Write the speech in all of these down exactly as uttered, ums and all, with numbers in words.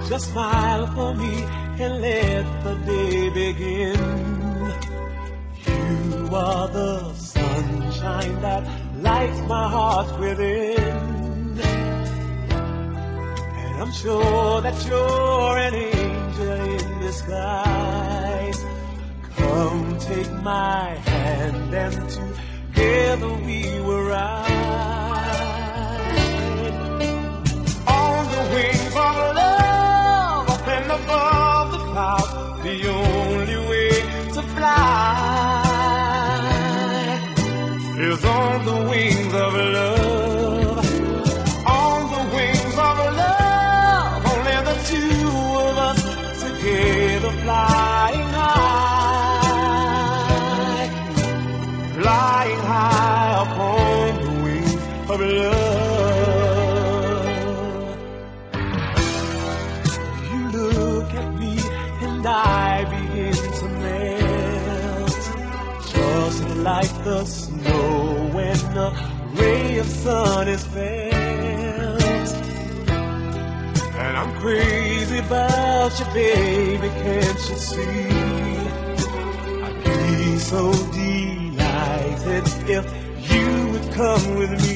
Just smile for me and let the day begin. You are the sunshine that lights my heart within. And I'm sure that you're an angel in disguise. Come take my hand and together we will ride on the wings of love up and above the clouds. The only way to fly is on the wings of love. On the wings of love, only the two of us together flying high, flying high upon the wings of love. You look at me and I begin to melt, just like the snow when a ray of sun is felt. And I'm crazy about you, baby, can't you see? I'd be so delighted if you would come with me.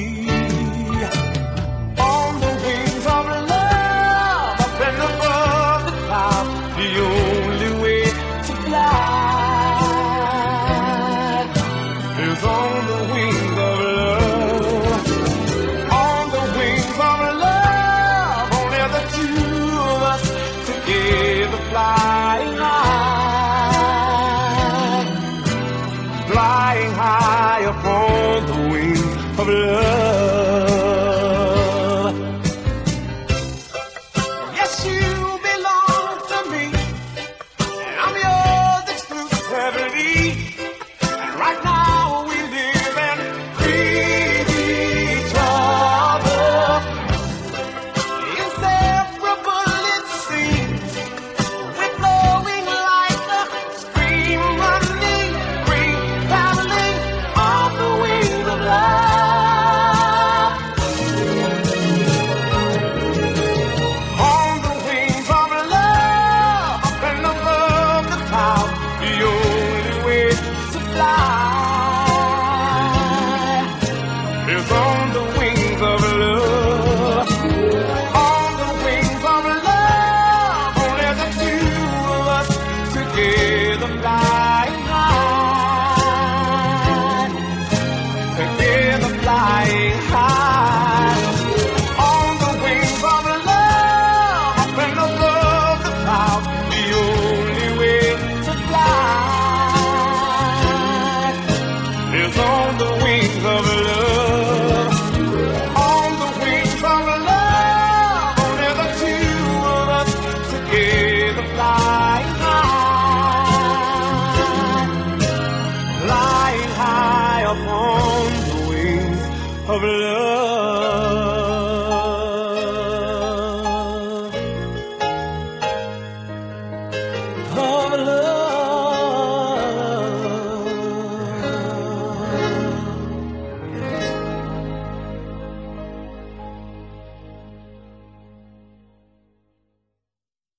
On the wings of love, up and above the clouds, the only way to fly is on the wings of love. On the wings of love, only the two of us together flying high, flying high upon the wings of love. Yes, you